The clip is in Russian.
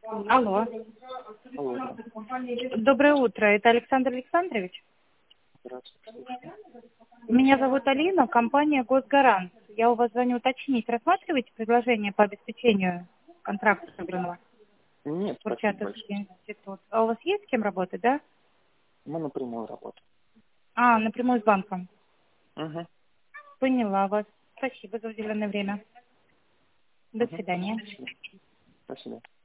Алло. Алло. Доброе утро. Это Александр Александрович? Здравствуйте. Меня зовут Алина, компания «Госгарант». Я у вас звоню уточнить. Рассматриваете предложение по обеспечению контракта собранного? Нет, спасибо большое. Курчатовский институт. А у вас есть с кем работать, да? Мы напрямую работаем. А, напрямую с банком. Угу. Поняла вас. Спасибо за уделенное время. До Угу. свидания. Спасибо. До свидания.